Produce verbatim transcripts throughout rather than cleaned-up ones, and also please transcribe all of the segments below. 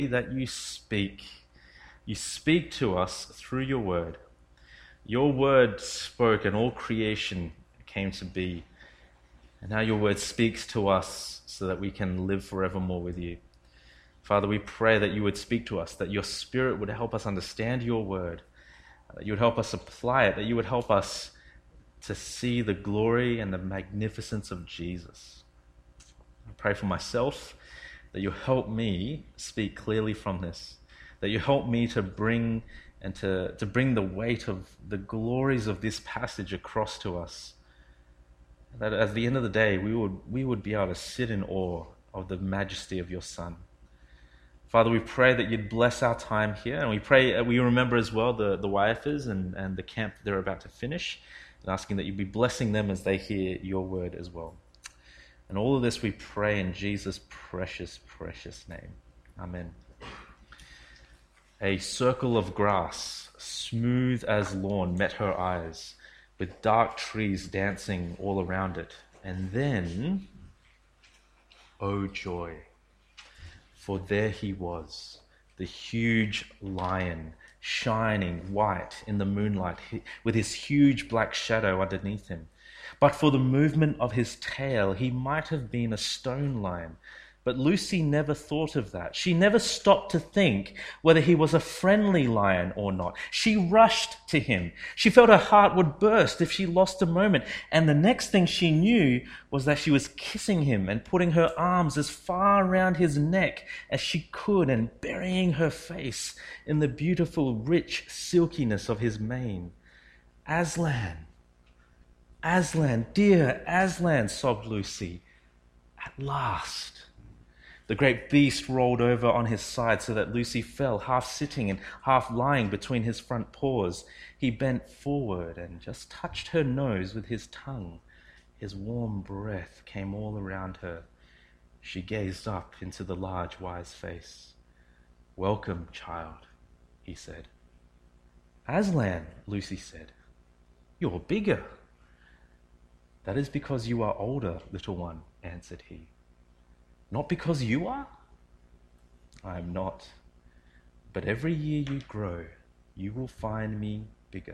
that you speak. You speak to us through your word. Your word spoke and all creation came to be. And now your word speaks to us so that we can live forevermore with you. Father, we pray that you would speak to us, that your Spirit would help us understand your word, that you would help us apply it, that you would help us to see the glory and the magnificence of Jesus. I pray for myself that you help me speak clearly from this, that you help me to bring and to, to bring the weight of the glories of this passage across to us. That at the end of the day, we would we would be able to sit in awe of the majesty of your Son. Father, we pray that you'd bless our time here, and we pray we remember as well the, the Y Fers and, and the camp they're about to finish, and asking that you'd be blessing them as they hear your word as well. And all of this we pray in Jesus' precious, precious name. Amen. A circle of grass, smooth as lawn, met her eyes, with dark trees dancing all around it. And then, oh joy, for there he was, the huge lion, shining white in the moonlight, with his huge black shadow underneath him. But for the movement of his tail, he might have been a stone lion. But Lucy never thought of that. She never stopped to think whether he was a friendly lion or not. She rushed to him. She felt her heart would burst if she lost a moment. And the next thing she knew was that she was kissing him and putting her arms as far around his neck as she could and burying her face in the beautiful, rich silkiness of his mane. Aslan, Aslan, dear Aslan, sobbed Lucy. At last. The great beast rolled over on his side so that Lucy fell, half sitting and half lying between his front paws. He bent forward and just touched her nose with his tongue. His warm breath came all around her. She gazed up into the large, wise face. "Welcome, child," he said. "Aslan," Lucy said, "you're bigger." "That is because you are older, little one," answered he. "Not because you are?" "I am not. But every year you grow, you will find me bigger."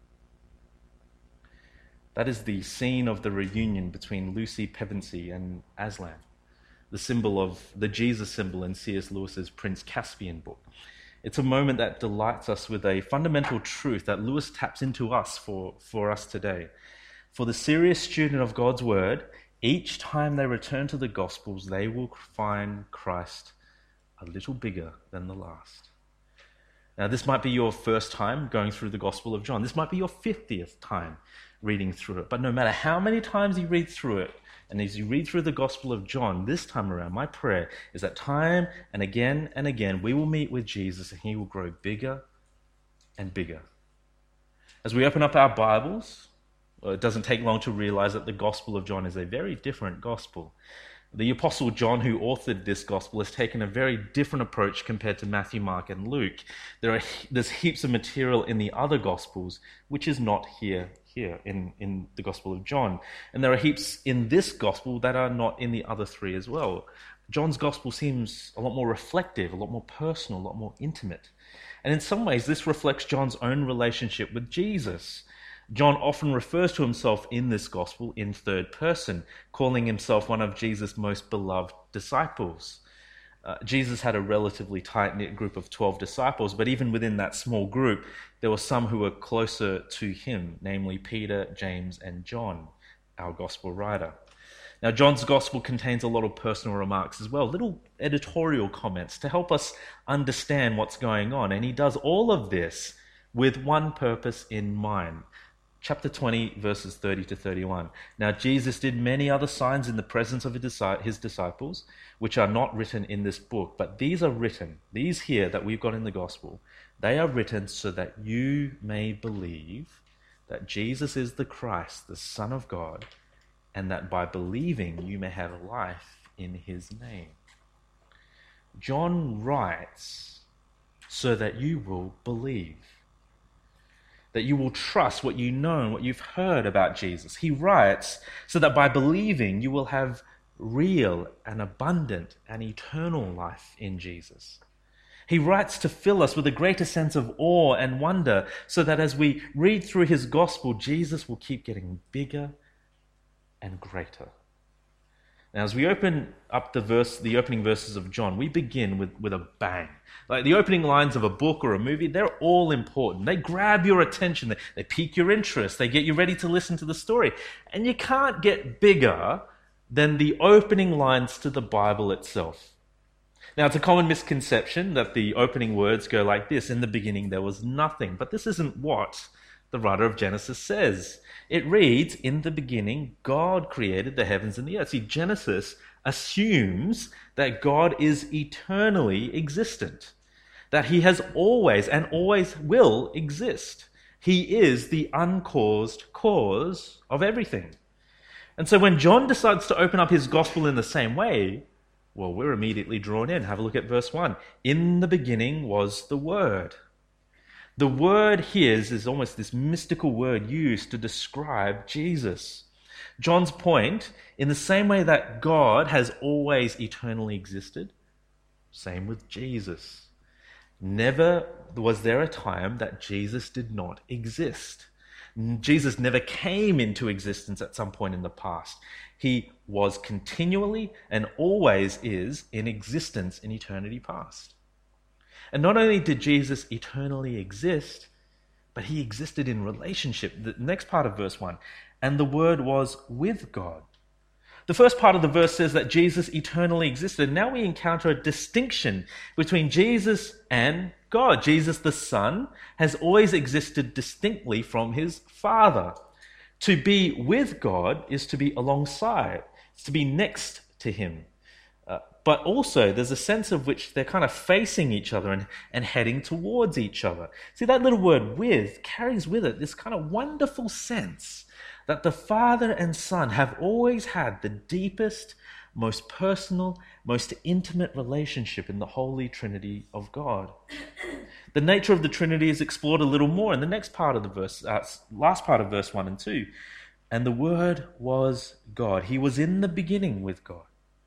That is the scene of the reunion between Lucy Pevensey and Aslan, the symbol of the Jesus symbol in C S Lewis's Prince Caspian book. It's a moment that delights us with a fundamental truth that Lewis taps into us for, for us today. For the serious student of God's word, each time they return to the Gospels, they will find Christ a little bigger than the last. Now, this might be your first time going through the Gospel of John. This might be your fiftieth time reading through it. But no matter how many times you read through it, and as you read through the Gospel of John this time around, my prayer is that time and again and again, we will meet with Jesus and he will grow bigger and bigger. As we open up our Bibles, well, it doesn't take long to realize that the Gospel of John is a very different gospel. The Apostle John, who authored this gospel, has taken a very different approach compared to Matthew, Mark, and Luke. There are there's heaps of material in the other gospels, which is not here here in, in the Gospel of John. And there are heaps in this gospel that are not in the other three as well. John's gospel seems a lot more reflective, a lot more personal, a lot more intimate. And in some ways, this reflects John's own relationship with Jesus. John often refers to himself in this gospel in third person, calling himself one of Jesus' most beloved disciples. Uh, Jesus had a relatively tight-knit group of twelve disciples, but even within that small group, there were some who were closer to him, namely Peter, James, and John, our gospel writer. Now, John's gospel contains a lot of personal remarks as well, little editorial comments to help us understand what's going on, and he does all of this with one purpose in mind. Chapter twenty, verses thirty to thirty-one. Now Jesus did many other signs in the presence of his disciples, which are not written in this book, but these are written, these here that we've got in the gospel, they are written so that you may believe that Jesus is the Christ, the Son of God, and that by believing you may have life in his name. John writes so that you will believe, that you will trust what you know and what you've heard about Jesus. He writes so that by believing you will have real and abundant and eternal life in Jesus. He writes to fill us with a greater sense of awe and wonder, so that as we read through his gospel, Jesus will keep getting bigger and greater. Now, as we open up the verse, the opening verses of John, we begin with, with a bang. Like the opening lines of a book or a movie, they're all important. They grab your attention. They, they pique your interest. They get you ready to listen to the story. And you can't get bigger than the opening lines to the Bible itself. Now, it's a common misconception that the opening words go like this: in the beginning there was nothing. But this isn't what the writer of Genesis says. It reads, in the beginning, God created the heavens and the earth. See, Genesis assumes that God is eternally existent, that he has always and always will exist. He is the uncaused cause of everything. And so when John decides to open up his gospel in the same way, well, we're immediately drawn in. Have a look at verse one. In the beginning was the Word. The word here is, is almost this mystical word used to describe Jesus. John's point, in the same way that God has always eternally existed, same with Jesus. Never was there a time that Jesus did not exist. Jesus never came into existence at some point in the past. He was continually and always is in existence in eternity past. And not only did Jesus eternally exist, but he existed in relationship. The next part of verse one, and the Word was with God. The first part of the verse says that Jesus eternally existed. Now we encounter a distinction between Jesus and God. Jesus the Son has always existed distinctly from his Father. To be with God is to be alongside. It's to be next to him. Uh, but also there's a sense of which they're kind of facing each other and, and heading towards each other. See, that little word with carries with it this kind of wonderful sense that the Father and Son have always had the deepest, most personal, most intimate relationship in the Holy Trinity of God. The nature of the Trinity is explored a little more in the next part of the verse, uh, last part of verse one and two. And the Word was God. He was in the beginning with God.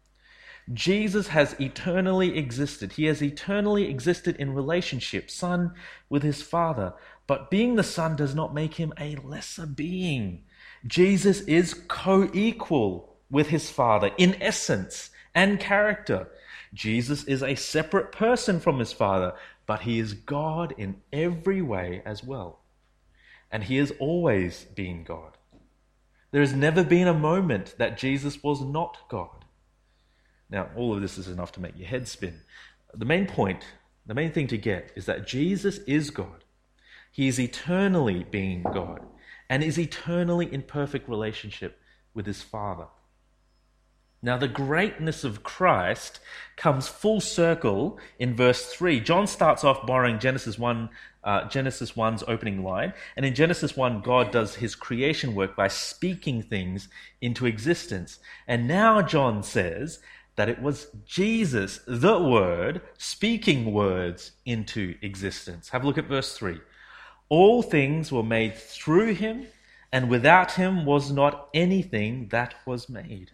Jesus has eternally existed. He has eternally existed in relationship, Son with his Father. But being the Son does not make him a lesser being. Jesus is co-equal with his Father in essence and character. Jesus is a separate person from his Father, but he is God in every way as well. And he has always been God. There has never been a moment that Jesus was not God. Now, all of this is enough to make your head spin. The main point, the main thing to get is that Jesus is God. He is eternally being God and is eternally in perfect relationship with his Father. Now, the greatness of Christ comes full circle in verse three. John starts off borrowing Genesis one, uh, Genesis one's opening line. And in Genesis one, God does his creation work by speaking things into existence. And now John says that it was Jesus, the Word, speaking words into existence. Have a look at verse three. All things were made through him, and without him was not anything that was made.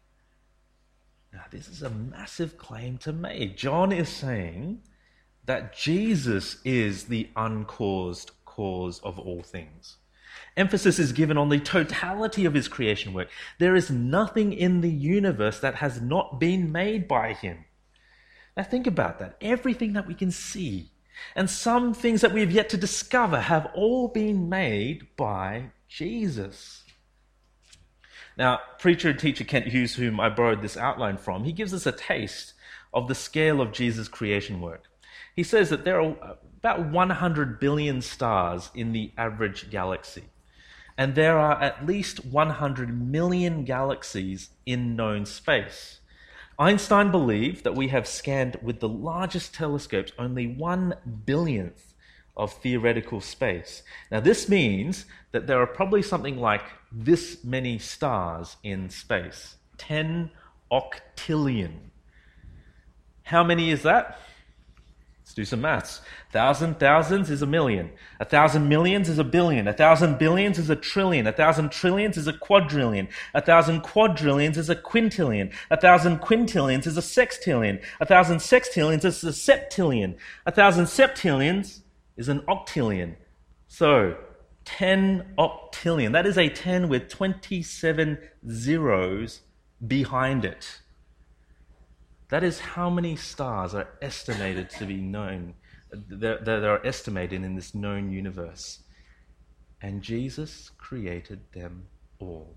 Now, this is a massive claim to make. John is saying that Jesus is the uncaused cause of all things. Emphasis is given on the totality of his creation work. There is nothing in the universe that has not been made by him. Now think about that. Everything that we can see and some things that we have yet to discover have all been made by Jesus. Now, preacher and teacher Kent Hughes, whom I borrowed this outline from, he gives us a taste of the scale of Jesus' creation work. He says that there are about one hundred billion stars in the average galaxy. And there are at least one hundred million galaxies in known space. Einstein believed that we have scanned with the largest telescopes only one billionth of theoretical space. Now, this means that there are probably something like this many stars in space. ten octillion. How many is that? Let's do some maths. A thousand thousands is a million. A thousand millions is a billion. A thousand billions is a trillion. A thousand trillions is a quadrillion. A thousand quadrillions is a quintillion. A thousand quintillions is a sextillion. A thousand sextillions is a septillion. A thousand septillions is an octillion. So, ten octillion. That is a ten with twenty-seven zeros behind it. That is how many stars are estimated to be known, that are estimated in this known universe. And Jesus created them all.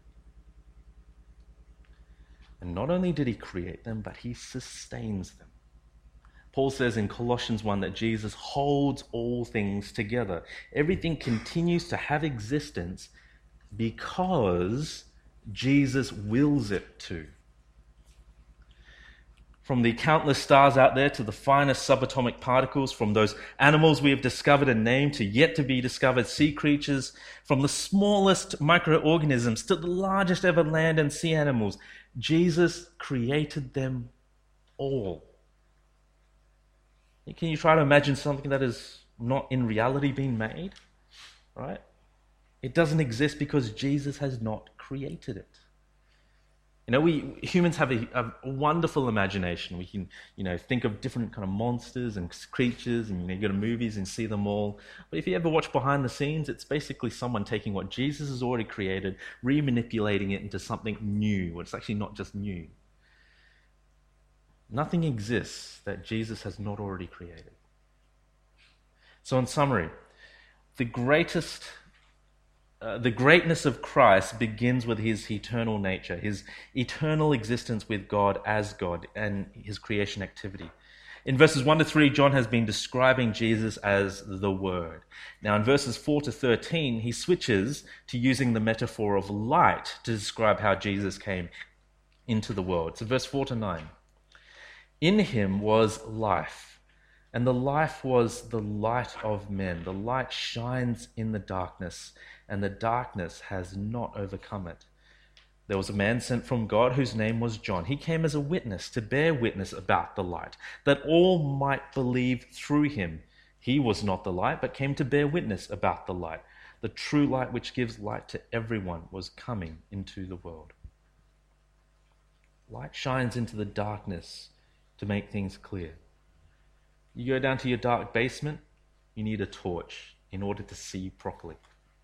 And not only did he create them, but he sustains them. Paul says in Colossians one that Jesus holds all things together. Everything continues to have existence because Jesus wills it to. From the countless stars out there to the finest subatomic particles, from those animals we have discovered and named to yet to be discovered sea creatures, from the smallest microorganisms to the largest ever land and sea animals, Jesus created them all. Can you try to imagine something that is not in reality being made? Right? It doesn't exist because Jesus has not created it. You know, we humans have a, a wonderful imagination. We can, you know, think of different kind of monsters and creatures, and you know, you go to movies and see them all. But if you ever watch behind the scenes, it's basically someone taking what Jesus has already created, remanipulating it into something new. It's actually not just new. Nothing exists that Jesus has not already created. So, in summary, the greatest Uh, the greatness of Christ begins with his eternal nature, his eternal existence with God as God and his creation activity. In verses one to three, John has been describing Jesus as the Word. Now in verses four to thirteen, he switches to using the metaphor of light to describe how Jesus came into the world. So verse four to nine. In him was life, and the life was the light of men. The light shines in the darkness, and the darkness has not overcome it. There was a man sent from God whose name was John. He came as a witness to bear witness about the light, that all might believe through him. He was not the light, but came to bear witness about the light. The true light which gives light to everyone was coming into the world. Light shines into the darkness to make things clear. You go down to your dark basement, you need a torch in order to see properly.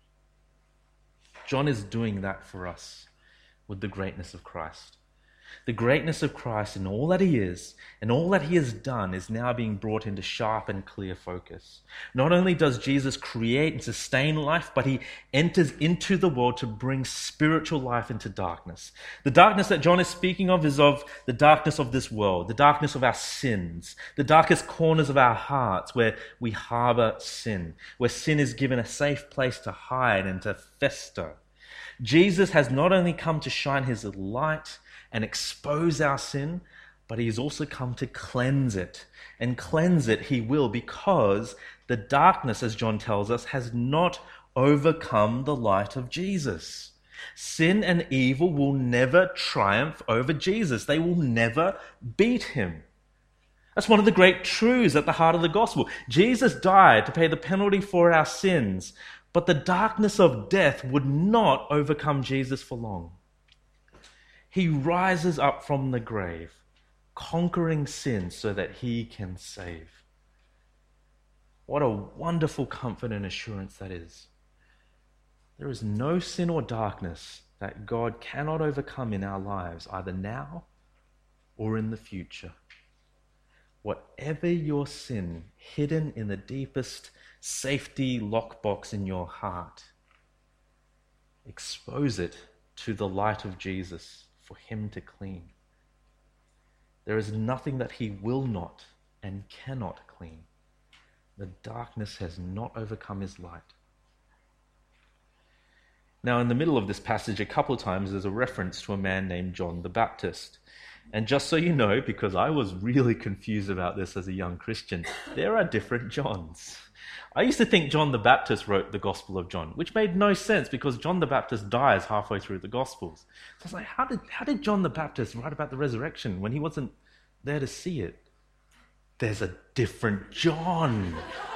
John is doing that for us with the greatness of Christ. The greatness of Christ and all that he is and all that he has done is now being brought into sharp and clear focus. Not only does Jesus create and sustain life, but he enters into the world to bring spiritual life into darkness. The darkness that John is speaking of is of the darkness of this world, the darkness of our sins, the darkest corners of our hearts where we harbor sin, where sin is given a safe place to hide and to fester. Jesus has not only come to shine his light and expose our sin, but he has also come to cleanse it. And cleanse it he will, because the darkness, as John tells us, has not overcome the light of Jesus. Sin and evil will never triumph over Jesus. They will never beat him. That's one of the great truths at the heart of the gospel. Jesus died to pay the penalty for our sins, but the darkness of death would not overcome Jesus for long. He rises up from the grave, conquering sin so that he can save. What a wonderful comfort and assurance that is. There is no sin or darkness that God cannot overcome in our lives, either now or in the future. Whatever your sin, hidden in the deepest safety lockbox in your heart, expose it to the light of Jesus for him to clean. There is nothing that he will not and cannot clean. The darkness has not overcome his light. Now, in the middle of this passage, a couple of times, there's a reference to a man named John the Baptist. And just so you know, because I was really confused about this as a young Christian, there are different Johns. I used to think John the Baptist wrote the Gospel of John, which made no sense because John the Baptist dies halfway through the Gospels. So I was like, how did, how did John the Baptist write about the resurrection when he wasn't there to see it? there's a different John.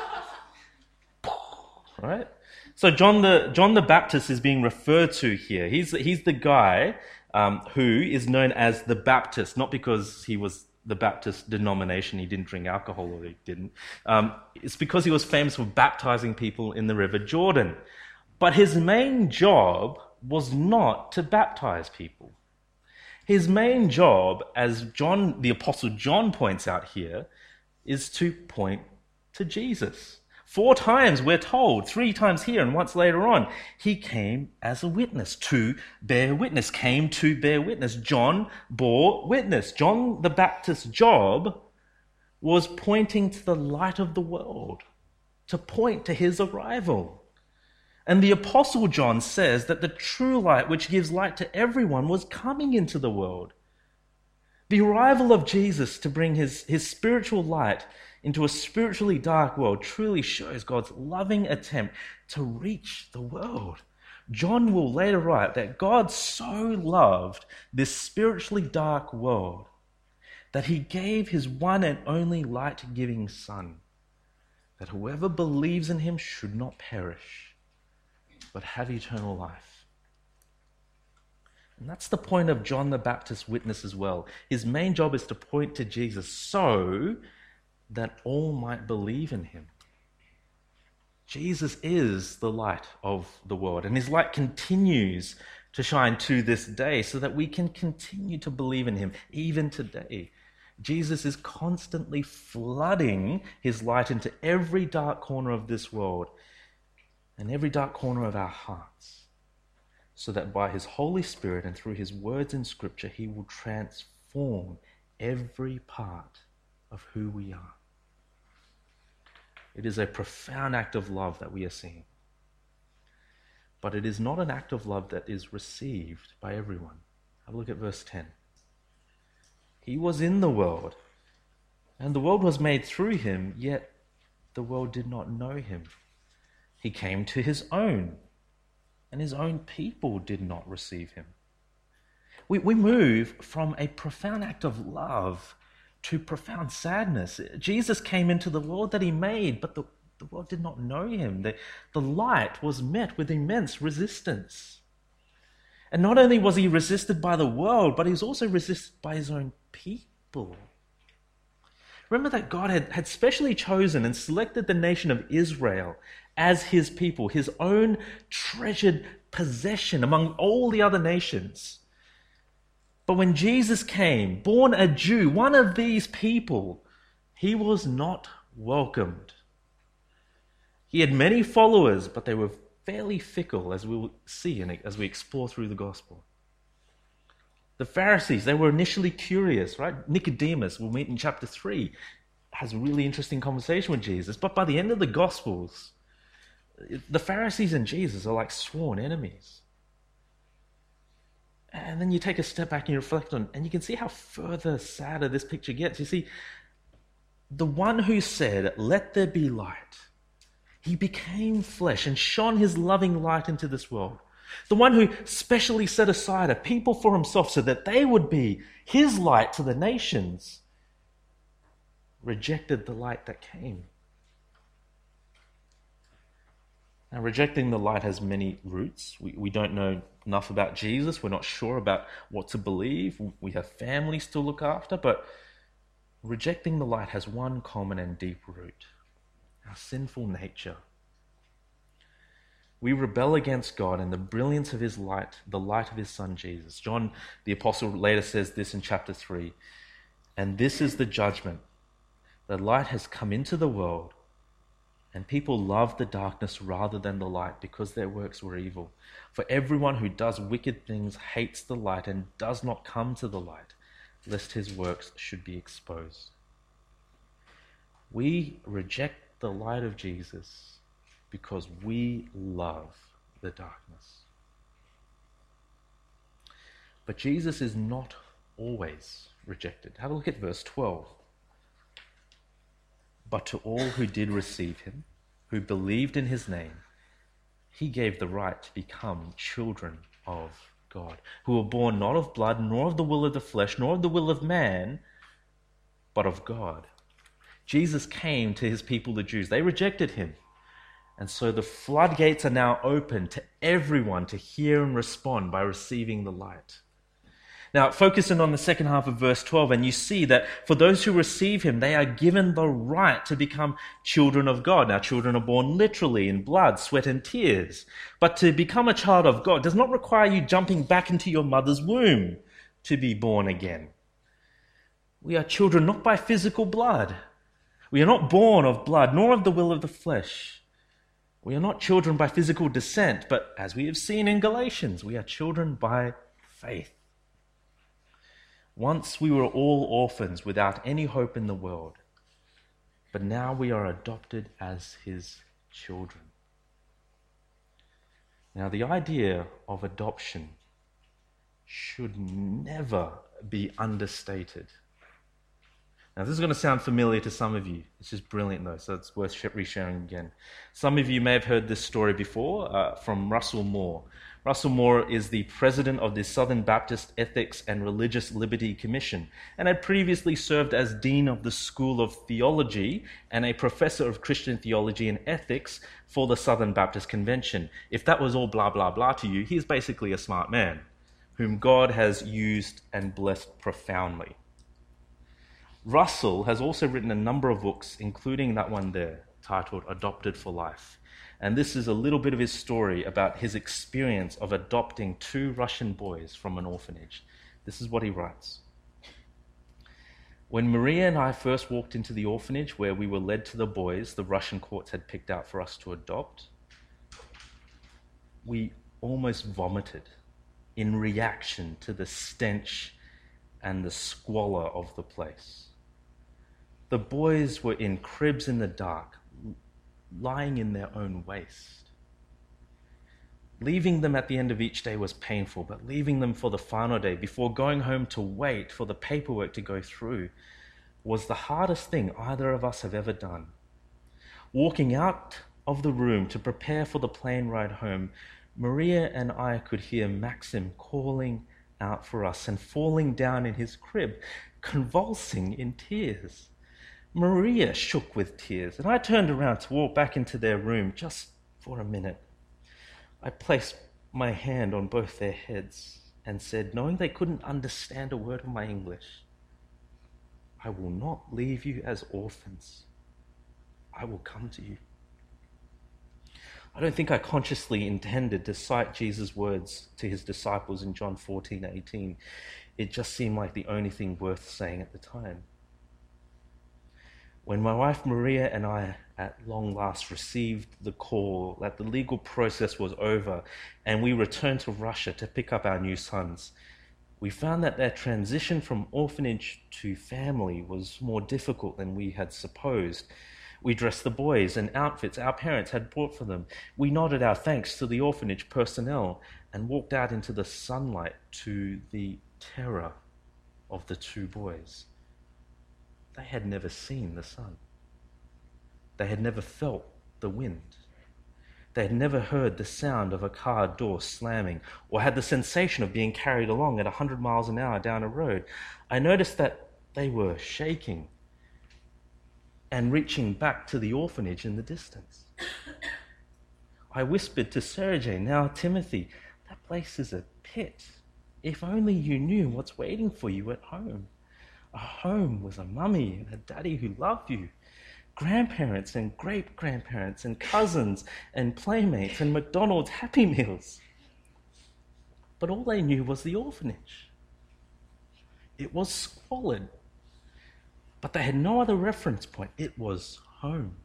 Right? So John the John the Baptist is being referred to here. He's, he's the guy um, who is known as the Baptist, not because he was the Baptist denomination, he didn't drink alcohol or he didn't. Um, it's because he was famous for baptizing people in the River Jordan. But his main job was not to baptize people. His main job, as John, the Apostle John points out here, is to point to Jesus. Four times we're told, three times here and once later on, he came as a witness, to bear witness, came to bear witness. John bore witness. John the Baptist's job was pointing to the light of the world, to point to his arrival. And the Apostle John says that the true light, which gives light to everyone, was coming into the world. The arrival of Jesus to bring his, his spiritual light into a spiritually dark world truly shows God's loving attempt to reach the world. John will later write that God so loved this spiritually dark world that he gave his one and only light-giving Son, that whoever believes in him should not perish, but have eternal life. And that's the point of John the Baptist's witness as well. His main job is to point to Jesus so that all might believe in him. Jesus is the light of the world, and his light continues to shine to this day so that we can continue to believe in him even today. Jesus is constantly flooding his light into every dark corner of this world and every dark corner of our hearts, so that by his Holy Spirit and through his words in Scripture, he will transform every part of who we are. It is a profound act of love that we are seeing. But it is not an act of love that is received by everyone. Have a look at verse ten. He was in the world, and the world was made through him, yet the world did not know him. He came to his own, and his own people did not receive him. We, we move from a profound act of love to profound sadness. Jesus came into the world that he made, but the, the world did not know him. The, the light was met with immense resistance. And not only was he resisted by the world, but he was also resisted by his own people. Remember that God had, had specially chosen and selected the nation of Israel as his people, his own treasured possession among all the other nations. But when Jesus came, born a Jew, one of these people, he was not welcomed. He had many followers, but they were fairly fickle, as we will see as we explore through the gospel. The Pharisees, they were initially curious, right? Nicodemus, we'll meet in chapter three, has a really interesting conversation with Jesus. But by the end of the Gospels, the Pharisees and Jesus are like sworn enemies. And then you take a step back and you reflect on, and you can see how further sadder this picture gets. You see, the one who said, "Let there be light," he became flesh and shone his loving light into this world. The one who specially set aside a people for himself so that they would be his light to the nations, rejected the light that came. Now, rejecting the light has many roots. We, we don't know enough about Jesus. We're not sure about what to believe. We have families to look after. But rejecting the light has one common and deep root: our sinful nature. We rebel against God and the brilliance of his light, the light of his Son Jesus. John the Apostle later says this in chapter three. And this is the judgment. The light has come into the world, and people love the darkness rather than the light because their works were evil. For everyone who does wicked things hates the light and does not come to the light, lest his works should be exposed. We reject the light of Jesus because we love the darkness. But Jesus is not always rejected. Have a look at verse twelve. But to all who did receive him, who believed in his name, he gave the right to become children of God, who were born not of blood, nor of the will of the flesh, nor of the will of man, but of God. Jesus came to his people, the Jews. They rejected him. And so the floodgates are now open to everyone to hear and respond by receiving the light. Now, focusing on the second half of verse twelve, and you see that for those who receive him, they are given the right to become children of God. Now, children are born literally in blood, sweat, and tears. But to become a child of God does not require you jumping back into your mother's womb to be born again. We are children not by physical blood. We are not born of blood, nor of the will of the flesh. We are not children by physical descent, but as we have seen in Galatians, we are children by faith. Once we were all orphans without any hope in the world, but now we are adopted as his children. Now, the idea of adoption should never be understated. Now, this is going to sound familiar to some of you. It's just brilliant, though, so it's worth resharing again. Some of you may have heard this story before uh, from Russell Moore. Russell Moore is the president of the Southern Baptist Ethics and Religious Liberty Commission and had previously served as dean of the School of Theology and a professor of Christian theology and ethics for the Southern Baptist Convention. If that was all blah, blah, blah to you, he's basically a smart man whom God has used and blessed profoundly. Russell has also written a number of books, including that one there, titled Adopted for Life. And this is a little bit of his story about his experience of adopting two Russian boys from an orphanage. This is what he writes. When Maria and I first walked into the orphanage where we were led to the boys the Russian courts had picked out for us to adopt, we almost vomited in reaction to the stench and the squalor of the place. The boys were in cribs in the dark, lying in their own waste. Leaving them at the end of each day was painful, but leaving them for the final day before going home to wait for the paperwork to go through was the hardest thing either of us have ever done. Walking out of the room to prepare for the plane ride home, Maria and I could hear Maxim calling out for us and falling down in his crib, convulsing in tears. Maria shook with tears, and I turned around to walk back into their room just for a minute. I placed my hand on both their heads and said, knowing they couldn't understand a word of my English, I will not leave you as orphans. I will come to you. I don't think I consciously intended to cite Jesus' words to his disciples in John fourteen eighteen. It just seemed like the only thing worth saying at the time. When my wife Maria and I at long last received the call that the legal process was over and we returned to Russia to pick up our new sons, we found that their transition from orphanage to family was more difficult than we had supposed. We dressed the boys in outfits our parents had bought for them. We nodded our thanks to the orphanage personnel and walked out into the sunlight to the terror of the two boys. They had never seen the sun. They had never felt the wind. They had never heard the sound of a car door slamming or had the sensation of being carried along at one hundred miles an hour down a road. I noticed that they were shaking and reaching back to the orphanage in the distance. I whispered to Sergei, now Timothy, that place is a pit. If only you knew what's waiting for you at home. A home with a mummy and a daddy who love you. Grandparents and great-grandparents and cousins and playmates and McDonald's Happy Meals. But all they knew was the orphanage. It was squalid. But they had no other reference point. It was home.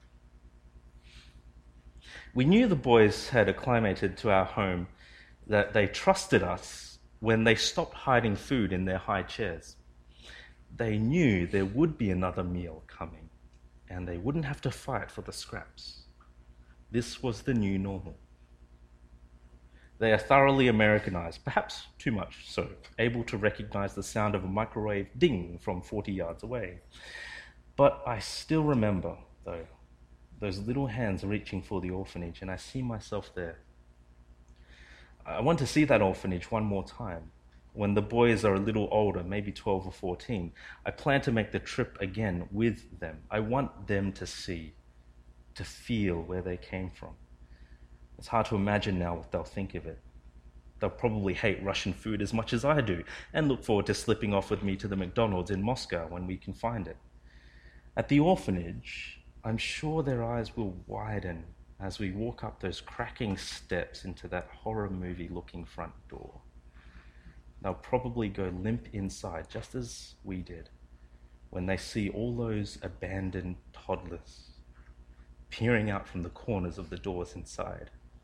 We knew the boys had acclimated to our home, that they trusted us when they stopped hiding food in their high chairs. They knew there would be another meal coming, and they wouldn't have to fight for the scraps. This was the new normal. They are thoroughly Americanized, perhaps too much so, able to recognize the sound of a microwave ding from forty yards away. But I still remember, though, those little hands reaching for the orphanage, and I see myself there. I want to see that orphanage one more time. when the boys are a little older, maybe twelve or fourteen, I plan to make the trip again with them. I want them to see, to feel where they came from. It's hard to imagine now what they'll think of it. They'll probably hate Russian food as much as I do and look forward to slipping off with me to the McDonald's in Moscow when we can find it. At the orphanage, I'm sure their eyes will widen as we walk up those cracking steps into that horror movie-looking front door. They'll probably go limp inside, just as we did, when they see all those abandoned toddlers peering out from the corners of the doors inside.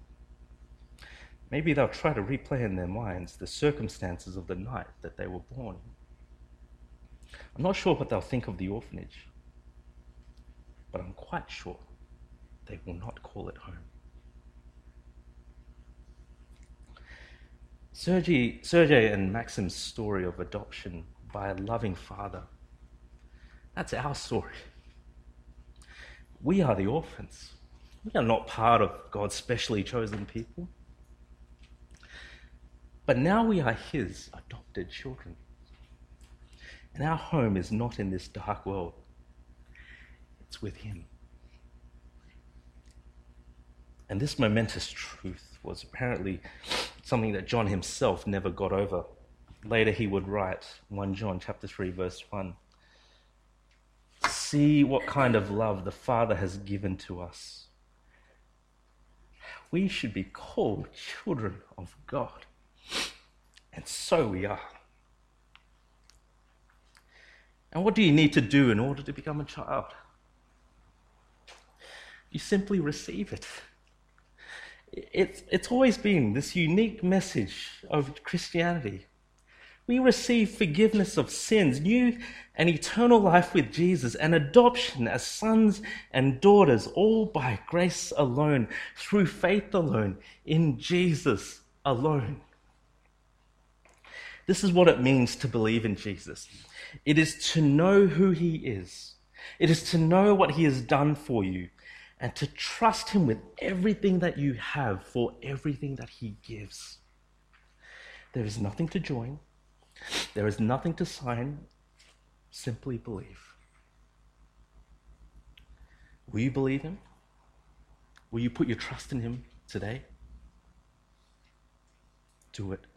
Maybe they'll try to replay in their minds the circumstances of the night that they were born. I'm not sure what they'll think of the orphanage, but I'm quite sure they will not call it home. Sergei, Sergei and Maxim's story of adoption by a loving father, that's our story. We are the orphans. We are not part of God's specially chosen people. But now we are his adopted children. And our home is not in this dark world. It's with him. And this momentous truth was apparently something that John himself never got over. Later he would write, First John chapter three, verse one, "See what kind of love the Father has given to us. We should be called children of God." And so we are. And what do you need to do in order to become a child? You simply receive it. It's, it's always been this unique message of Christianity. We receive forgiveness of sins, new and eternal life with Jesus, and adoption as sons and daughters, all by grace alone, through faith alone, in Jesus alone. This is what it means to believe in Jesus. It is to know who he is. It is to know what he has done for you, and to trust him with everything that you have for everything that he gives. There is nothing to join. There is nothing to sign. Simply believe. Will you believe him? Will you put your trust in him today? Do it.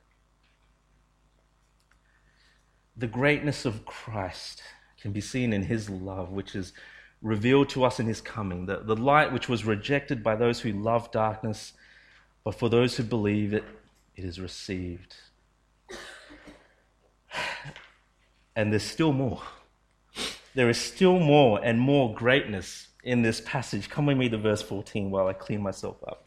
The greatness of Christ can be seen in his love, which is revealed to us in his coming. The, the light which was rejected by those who love darkness, but for those who believe it, it is received. And there's still more. There is still more and more greatness in this passage. Come with me to verse fourteen while I clean myself up.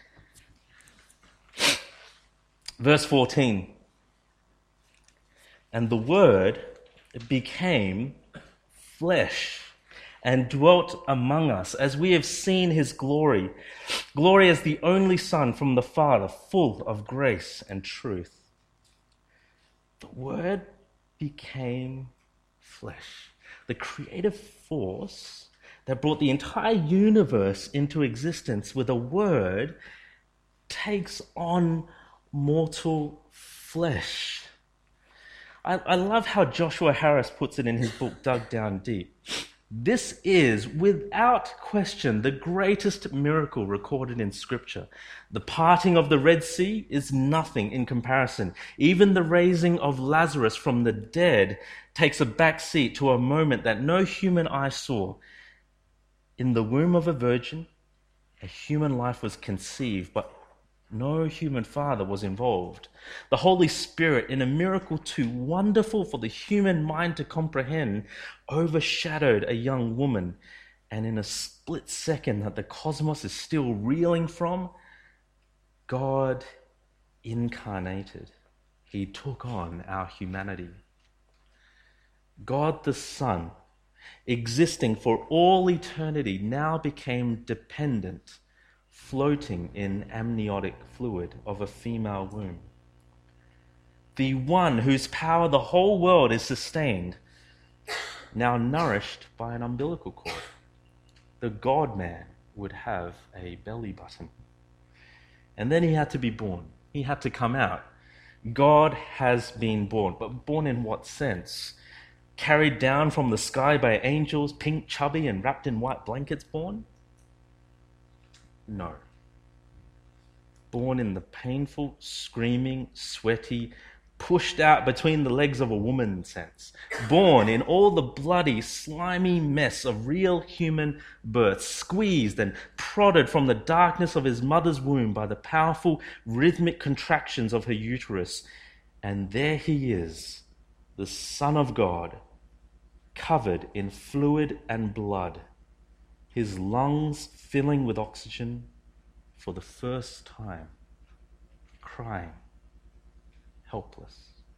Verse fourteen. And the Word became flesh and dwelt among us, as we have seen his glory. Glory as the only Son from the Father, full of grace and truth. The Word became flesh. The creative force that brought the entire universe into existence with a word takes on mortal flesh. I, I love how Joshua Harris puts it in his book, Dug Down Deep. This is, without question, the greatest miracle recorded in Scripture. The parting of the Red Sea is nothing in comparison. Even the raising of Lazarus from the dead takes a back seat to a moment that no human eye saw. In the womb of a virgin, a human life was conceived, but no human father was involved. The Holy Spirit, in a miracle too wonderful for the human mind to comprehend, overshadowed a young woman. And in a split second that the cosmos is still reeling from, God incarnated. He took on our humanity. God the Son, existing for all eternity, now became dependent, floating in amniotic fluid of a female womb. The one whose power the whole world is sustained, now nourished by an umbilical cord. The God-man would have a belly button. And then he had to be born. He had to come out. God has been born. But born in what sense? Carried down from the sky by angels, pink, chubby, and wrapped in white blankets born? No. Born in the painful, screaming, sweaty, pushed out between the legs of a woman sense. Born in all the bloody, slimy mess of real human birth, squeezed and prodded from the darkness of his mother's womb by the powerful, rhythmic contractions of her uterus. And there he is, the Son of God, covered in fluid and blood, his lungs filling with oxygen for the first time, crying, helpless.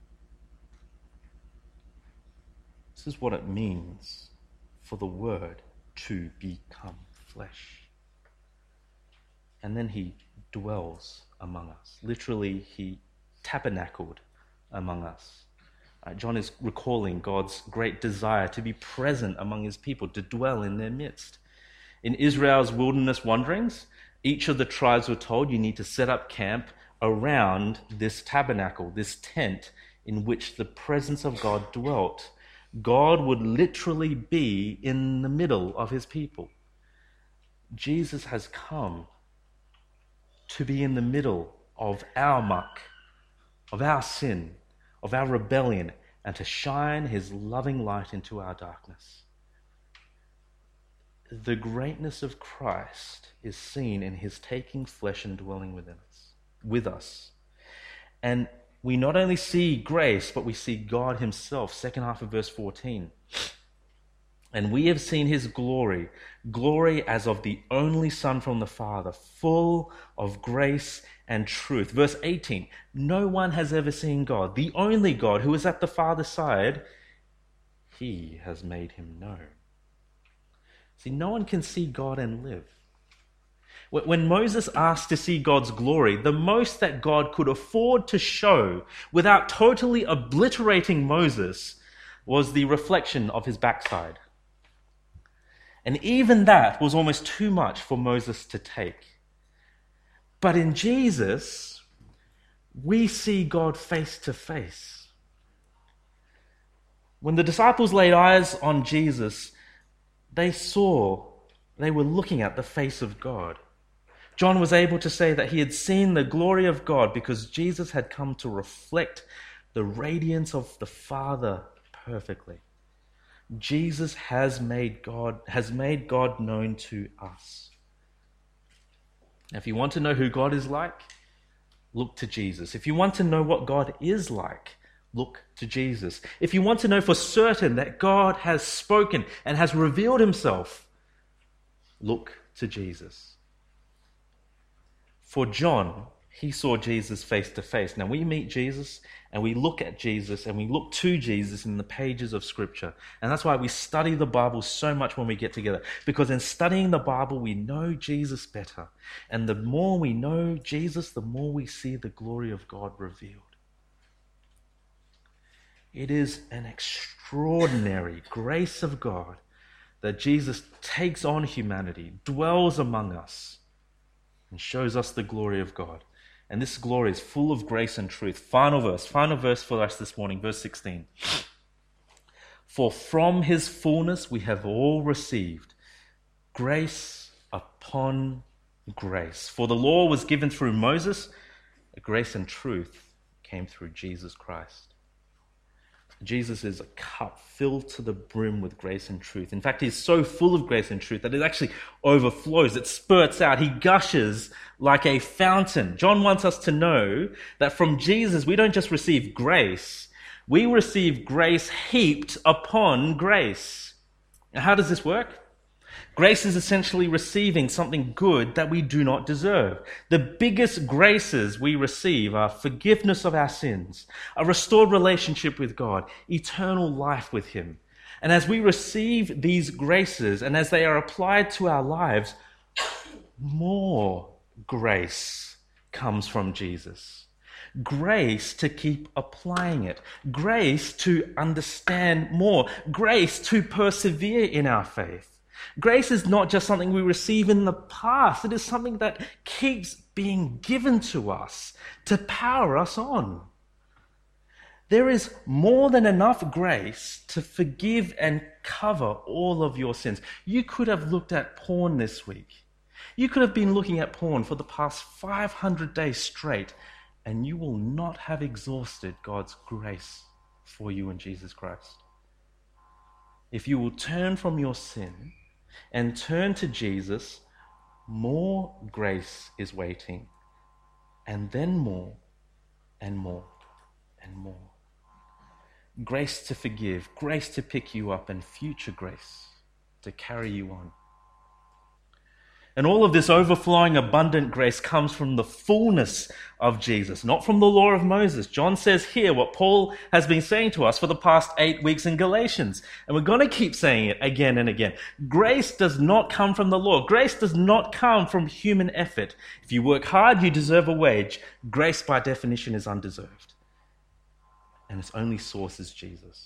This is what it means for the Word to become flesh. And then he dwells among us. Literally, he tabernacled among us. Uh, John is recalling God's great desire to be present among his people, to dwell in their midst. In Israel's wilderness wanderings, each of the tribes were told, you need to set up camp around this tabernacle, this tent in which the presence of God dwelt. God would literally be in the middle of his people. Jesus has come to be in the middle of our muck, of our sin, of our rebellion, and to shine his loving light into our darkness. The greatness of Christ is seen in his taking flesh and dwelling within us, with us. And we not only see grace, but we see God himself. Second half of verse fourteen. And we have seen his glory, glory as of the only Son from the Father, full of grace and truth. Verse eighteen, no one has ever seen God, the only God who is at the Father's side. He has made him known. See, no one can see God and live. When Moses asked to see God's glory, the most that God could afford to show without totally obliterating Moses was the reflection of his backside. And even that was almost too much for Moses to take. But in Jesus, we see God face to face. When the disciples laid eyes on Jesus, they saw, they were looking at the face of God. John was able to say that he had seen the glory of God because Jesus had come to reflect the radiance of the Father perfectly. Jesus has made God, has made God known to us. If you want to know who God is like, look to Jesus. If you want to know what God is like, look to Jesus. If you want to know for certain that God has spoken and has revealed himself, look to Jesus. For John, he saw Jesus face to face. Now we meet Jesus and we look at Jesus and we look to Jesus in the pages of Scripture. And that's why we study the Bible so much when we get together. Because in studying the Bible, we know Jesus better. And the more we know Jesus, the more we see the glory of God revealed. It is an extraordinary grace of God that Jesus takes on humanity, dwells among us, and shows us the glory of God. And this glory is full of grace and truth. Final verse, final verse for us this morning, verse sixteen. For from his fullness we have all received grace upon grace. For the law was given through Moses, grace and truth came through Jesus Christ. Jesus is a cup filled to the brim with grace and truth. In fact, he's so full of grace and truth that it actually overflows. It spurts out. He gushes like a fountain. John wants us to know that from Jesus, we don't just receive grace. We receive grace heaped upon grace. Now, how does this work? Grace is essentially receiving something good that we do not deserve. The biggest graces we receive are forgiveness of our sins, a restored relationship with God, eternal life with him. And as we receive these graces and as they are applied to our lives, more grace comes from Jesus. Grace to keep applying it. Grace to understand more. Grace to persevere in our faith. Grace is not just something we receive in the past. It is something that keeps being given to us to power us on. There is more than enough grace to forgive and cover all of your sins. You could have looked at porn this week. You could have been looking at porn for the past five hundred days straight, and you will not have exhausted God's grace for you in Jesus Christ. If you will turn from your sin and turn to Jesus, more grace is waiting, and then more and more and more. Grace to forgive, grace to pick you up, and future grace to carry you on. And all of this overflowing abundant grace comes from the fullness of Jesus, not from the law of Moses. John says here what Paul has been saying to us for the past eight weeks in Galatians. And we're going to keep saying it again and again. Grace does not come from the law. Grace does not come from human effort. If you work hard, you deserve a wage. Grace by definition is undeserved. And its only source is Jesus.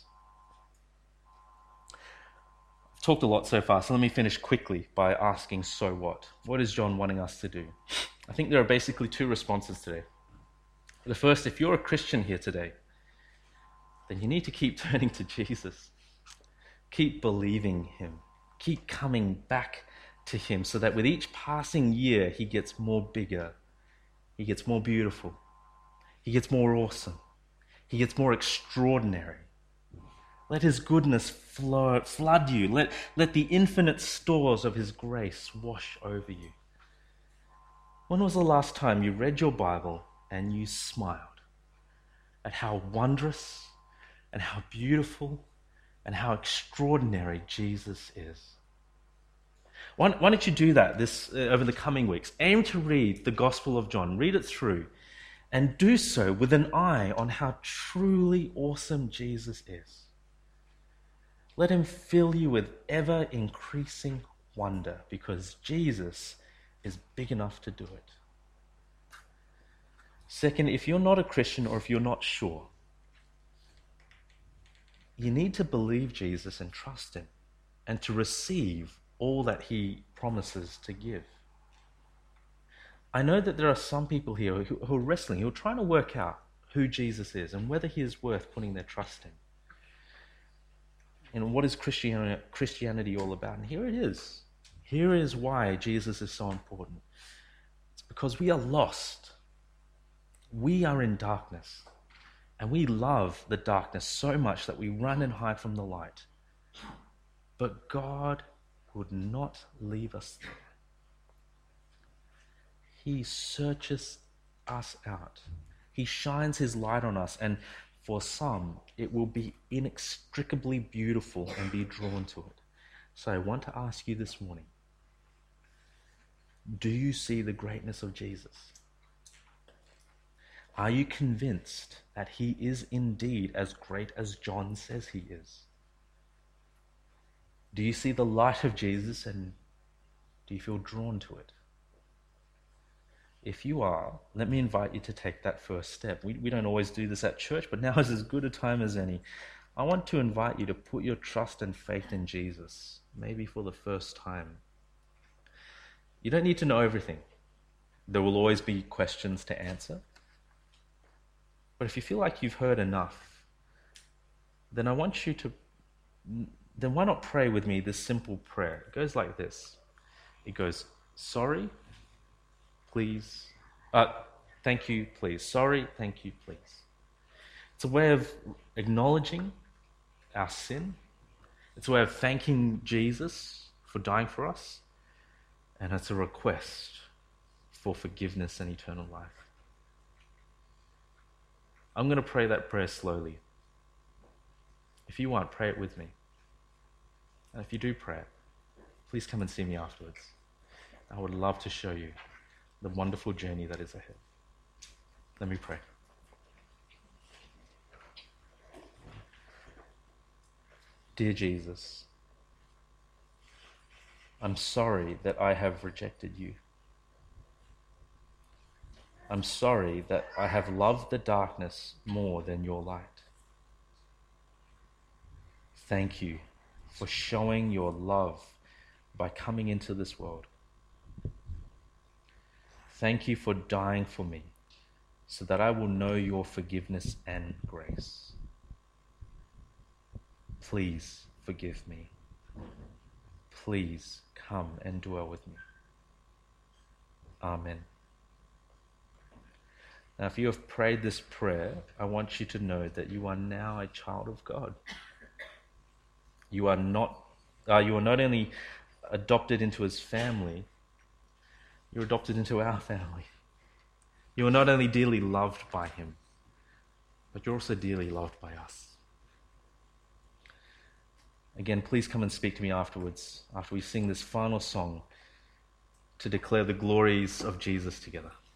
Talked a lot so far, so let me finish quickly by asking, so what? What is John wanting us to do? I think there are basically two responses today. The first, if you're a Christian here today, then you need to keep turning to Jesus. Keep believing him. Keep coming back to him so that with each passing year, he gets more bigger. He gets more beautiful. He gets more awesome. He gets more extraordinary. Let his goodness flow, flood you. Let, let the infinite stores of his grace wash over you. When was the last time you read your Bible and you smiled at how wondrous and how beautiful and how extraordinary Jesus is? Why, why don't you do that this uh, over the coming weeks? Aim to read the Gospel of John. Read it through and do so with an eye on how truly awesome Jesus is. Let him fill you with ever-increasing wonder because Jesus is big enough to do it. Second, if you're not a Christian or if you're not sure, you need to believe Jesus and trust him and to receive all that he promises to give. I know that there are some people here who, who are wrestling, who are trying to work out who Jesus is and whether he is worth putting their trust in. And what is Christianity, Christianity all about? And here it is. Here is why Jesus is so important. It's because we are lost. We are in darkness. And we love the darkness so much that we run and hide from the light. But God would not leave us there. He searches us out. He shines his light on us, and for some, it will be inextricably beautiful and be drawn to it. So I want to ask you this morning, do you see the greatness of Jesus? Are you convinced that he is indeed as great as John says he is? Do you see the light of Jesus and do you feel drawn to it? If you are, let me invite you to take that first step. We, we don't always do this at church, but now is as good a time as any. I want to invite you to put your trust and faith in Jesus, maybe for the first time. You don't need to know everything. There will always be questions to answer. But if you feel like you've heard enough, then I want you to, then why not pray with me this simple prayer? It goes like this. It goes, sorry, please. Uh, thank you, please. Sorry, thank you, please. It's a way of acknowledging our sin. It's a way of thanking Jesus for dying for us. And it's a request for forgiveness and eternal life. I'm going to pray that prayer slowly. If you want, pray it with me. And if you do pray it, please come and see me afterwards. I would love to show you the wonderful journey that is ahead. Let me pray. Dear Jesus, I'm sorry that I have rejected you. I'm sorry that I have loved the darkness more than your light. Thank you for showing your love by coming into this world. Thank you for dying for me so that I will know your forgiveness and grace. please forgive me. Please come and dwell with me. Amen. Now, if you have prayed this prayer, I want you to know that you are now a child of God. You are not, uh, you are not only adopted into his family, you're adopted into our family. You are not only dearly loved by him, but you're also dearly loved by us. Again, please come and speak to me afterwards, after we sing this final song, to declare the glories of Jesus together.